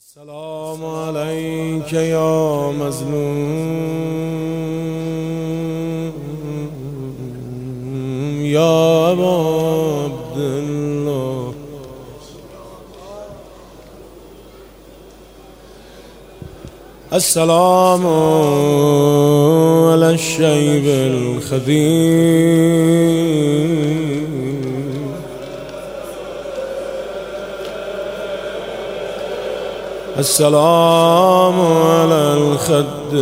السلام عليك يا مظلوم يا أبا عبد الله. السلام على الشيب الخديم السلام على الخد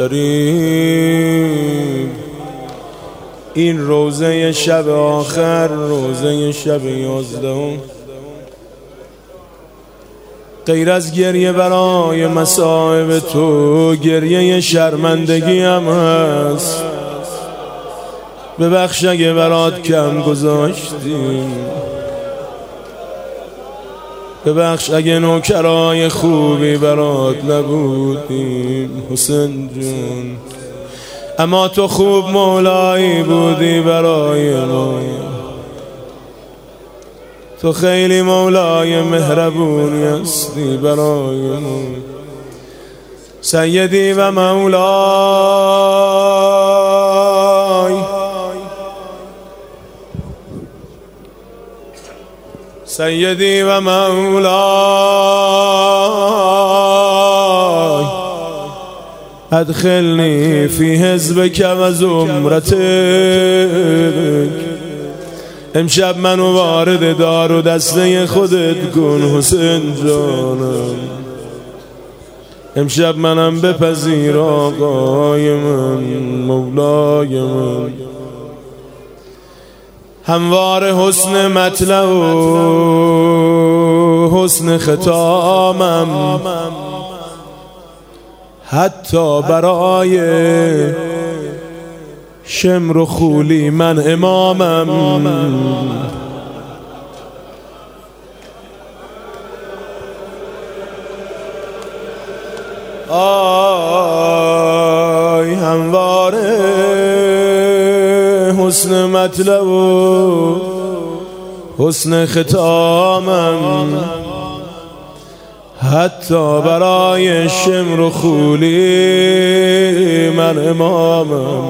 الطريب. این روزه شب آخر، روزه شب 11، غیر از گریه برای مصائب تو گریه شرمندگی هم هست. ببخش اگه برات کم گذاشتیم، ببخش اگه نوکرای خوبی برات نبودیم حسین جون، اما تو خوب مولایی بودی برای ما. تو خیلی مولای مهربونی هستی برای ما. سیدی و مولای، سیدی و مولاي ادخلني في حزبك و زمرتك. امشب منو وارد دار و دسته خودت کن حسین جانم. امشب منم بپذیر آقای من، مولای من. هموار حسن مطلع و حسن ختامم، حتی برای شمر و خولی من امامم. آی هموار حسن مطلع و حسن ختامم، حتی برای شمر و خولی من امامم.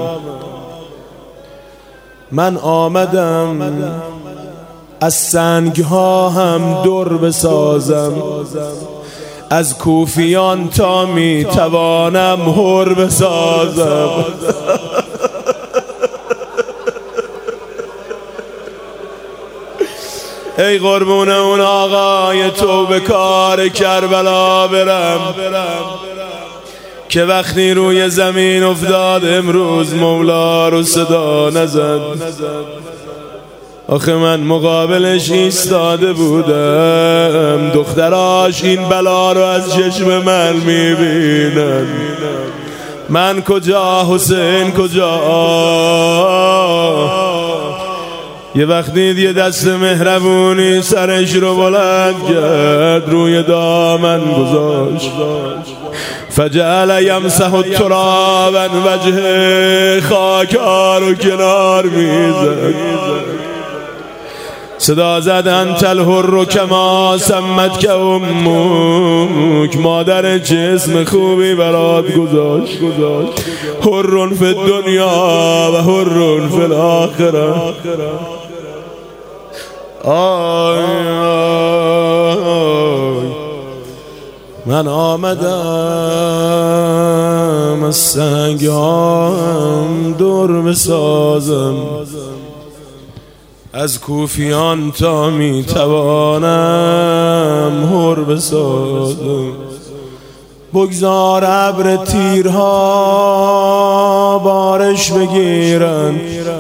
من آمدم از سنگ ها هم در بسازم، از کوفیان تا می توانم هر بسازم. ای قربون اون آقای تو به کار کربلا برم که وقتی روی زمین افتاد امروز مولا رو صدا نزد. آخه من مقابلش ایستاده بودم، دختراش این بلا رو از چشم من میبینن. من کجا حسین کجا؟ یه وقت دید یه دست مهربونی سرش رو بلند کرد، روی دامن گذاشت. فجعل یمسح التراب عن وجهه، خاکا رو کنار میزد. صدا زد انت الحر کما سمتک امک، مادر چه اسم خوبی برات گذاشت. حر فی الدنیا و حر فی الاخره. آی من آمدم از سنگ هام در بسازم، از کوفیان تا می توانم هر بسازم. بگذار ابر تیرها بارش بگیرن،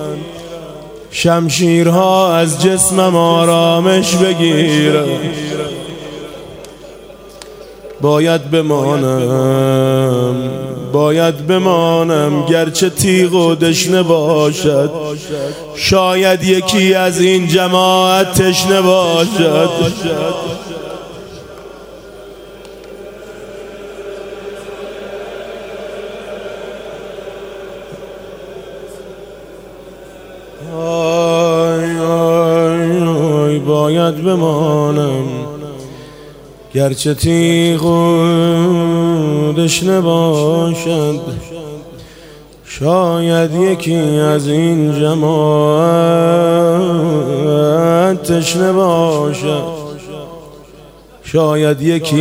شمشیرها از جسمم آرامش بگیرن. باید بمانم گرچه تیغ و دشنه باشد، شاید یکی از این جماعت تشنه باشد. باید بمانم گرچه تیغ و دشنه باشد، شاید یکی از این جماعت تشنه باشد، شاید یکی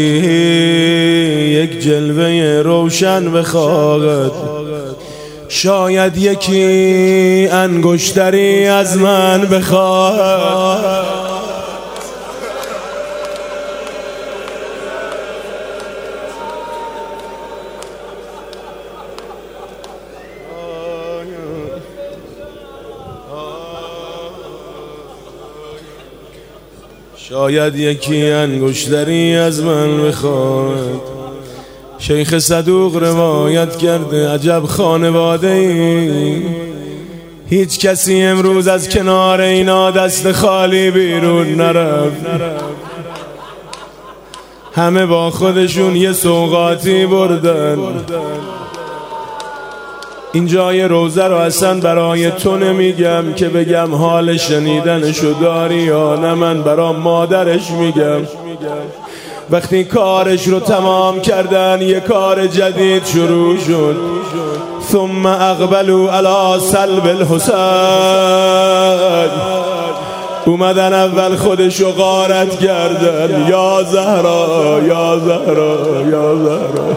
یک جلوه روشن بخواهد، شاید یکی انگشتری از من بخواهد. شاید یکی انگشتری از من بخواد. شیخ صدوق روایت کرده عجب خانواده ای، هیچ کسی امروز از کنار اینا دست خالی بیرون نرفت، همه با خودشون یه سوغاتی بردن. این جای روزه رو اصلا برای تو نمیگم که بگم حال شنیدنشو داری یا نه، من برای مادرش میگم. وقتی کارش رو تمام کردن یه کار جدید شروع شد. ثم اقبلوا علی سلب الحسین، اومدن اول خودشو غارت کردن. یا زهرا یا زهرا یا زهرا.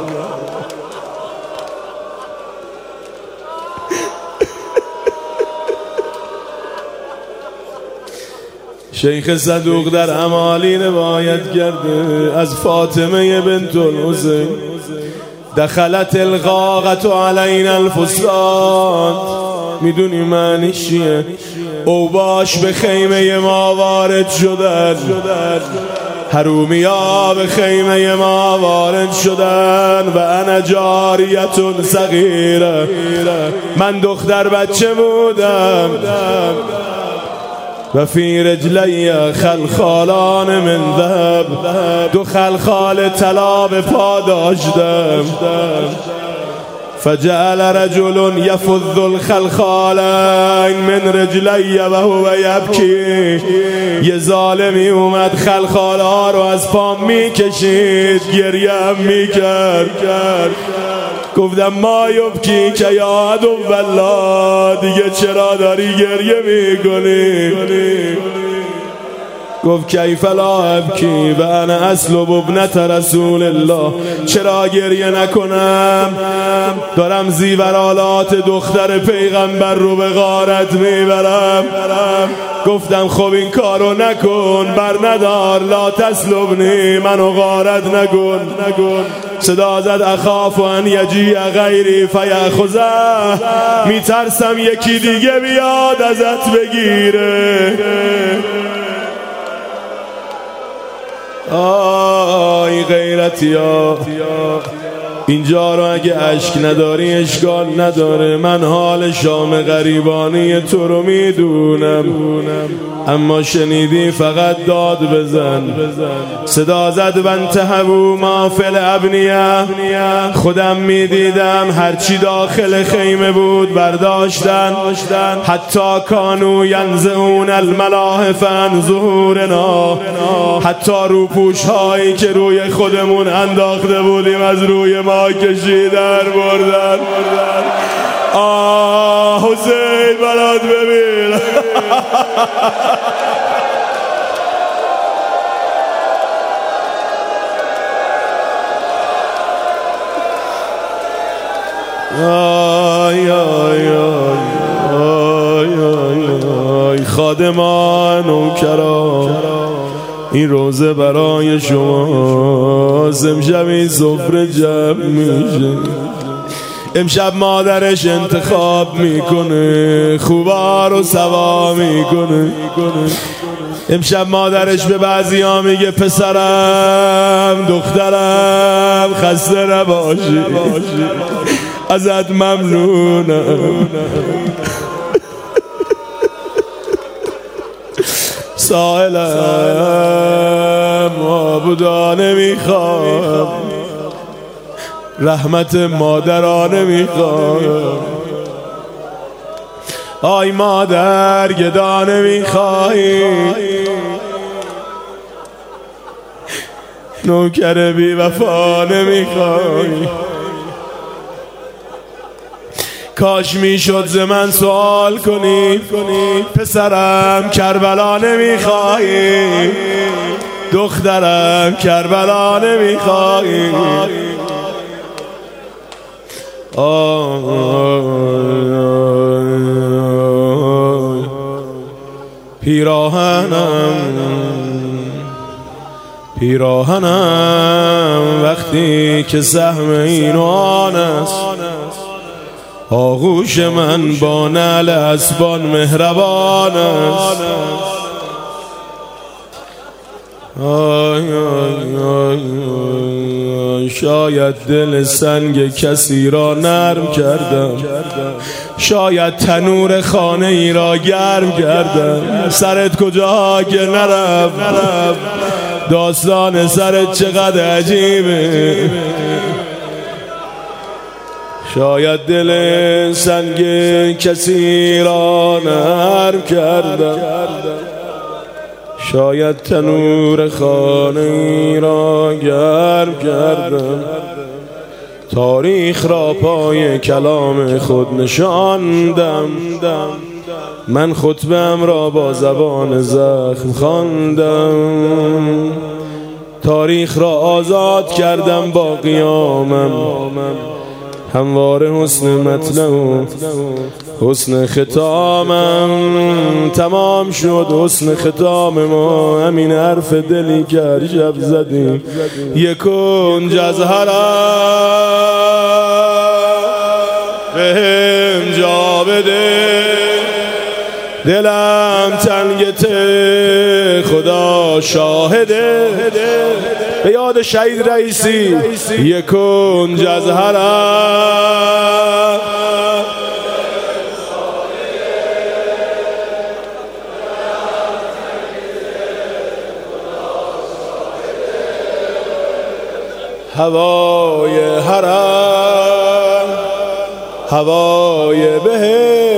شیخ صدوق در امالی روایت کرده از فاطمه بنت الحسین، دخلت الغاغة علینا الفساد. میدونی معنیش چیه؟ اوباش به خیمه ما وارد شدن، حرومیا به خیمه ما وارد شدن. و انا جاریتون صغیره، من دختر بچه بودم. و فی رجلی خلخالان من ذهب، دو خلخال طلا به پا داشتم. فجعل رجل یفض الخلخالین من رجلی و هو یبکی. یه ظالمی اومد خلخالها رو از پام میکشید، گریه هم میکرد. گفتم ما یبکی که یا عدو والله، دیگه چرا داری گریه میکنی؟ گفت کیف لا ابکی و انا اسلب ابنت رسول الله، چرا گریه نکنم؟ دارم زیورالات دختر پیغمبر رو به غارت میبرم. گفتم خب این کارو نکن، بر ندار، لا تسلبنی، منو غارت نکن. صدا زد اخاف ان یجی غیری فیأخذه، میترسم یکی دیگه بیاد ازت بگیره. آی غیرتیا، اینجا رو اگه اشک نداری اشکال نداره، من حال شام غریبانی تو رو میدونم. اما شنیدی فقط داد بزن. صدا زد وانتهبوا ما فی الابنیه، خودم میدیدم هرچی داخل خیمه بود برداشتن. حتی کانوا ینزعون الملاحف عن ظهورنا، حتی روپوش هایی که روی خودمون انداخته بودیم از روی ما کشیدن بردن. آه حسین برات ببین. آی آی آی خادمان و کرام، این روزه برای شما. امشب این سفره جمع میشه، امشب مادرش انتخاب میکنه، خوبا رو سوا میکنه. امشب مادرش به بعضی ها میگه پسرم دخترم خسته نباشی، ازت ممنونم. سائلم معبودانه میخوام، رحمت مادرانه میخوام. آی مادر گدانه میخوای، نوکر بی وفا نمیخوای. کاش میشد ز من سوال کنی پسرم کربلا نمیخوای، دخترم کربلا نمیخوای. پیراهنم وقتی که سهم این و آن است، آغوش من با نعل اسبان مهربان است. شاید دل سنگ کسی را نرم کردم، شاید تنور خانه ای را گرم کردم. سرت کجا که نرفت، داستان سرت چقدر عجیبه. شاید دل سنگ کسی را نرم کردم، شاید تنور خانه ای را گرم کردم. تاریخ را پای کلام خود نشاندم، من خطبه‌ام را با زبان زخم خواندم. تاریخ را آزاد کردم با قیامم، همواره حسن مطلع و حسن ختامم. تمام شد حسن ختام ما، همین حرف دلی که هر شب زدیم. یکون جزهرا بهم جا بده، دلم تنگت خدا شاهده. به یاد شهید رئیسی یکون جزهرا هوای حرم، هوای بهشت